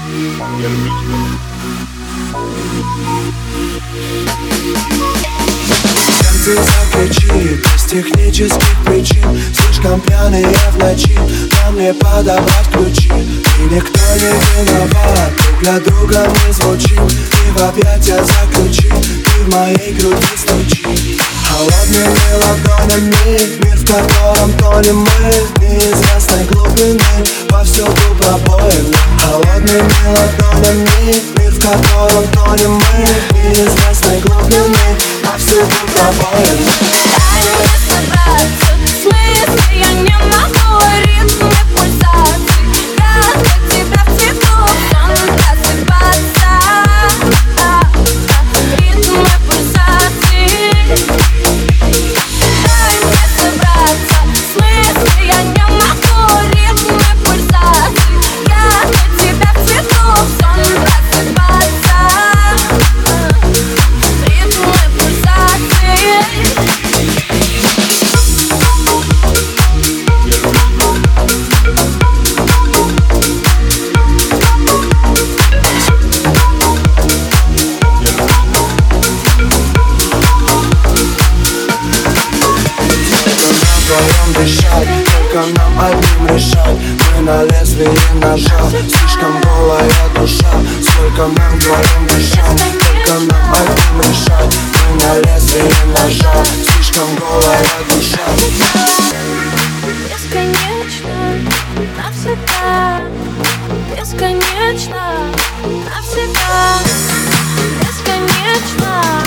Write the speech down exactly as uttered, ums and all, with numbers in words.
Сердце закричит без технических причин. Слишком пьяные в ночи, нам не подобрать ключи. И никто не виноват, друг для друга мы звучим. И в объятия заключи, ты в моей груди стучи. Холодными ладонями мир, в котором тонем мы, неизвестной глубины, повсюду пробоины. Холодными ладонями мир, в котором тонем мы, неизвестной глубины, повсюду пробоины. Дай мне собраться с мысли, я не могу. Ритмы пульсаций, как для тебя в цвету сон просыпаться. Ритмы пульсаций. Дай мне собраться с мысли, я не могу. Ритмы пульсаций, как для тебя в цвету сон просыпаться. Ритмы пульсаций. Дышать, только нам одним решать. Мы на лезвии ножа, слишком голая душа. Сколько нам вдвоем дышать, только нам одним решать. Мы на лезвии ножа, слишком голая душа. Бесконечно, навсегда. Бесконечно, навсегда. Бесконечно.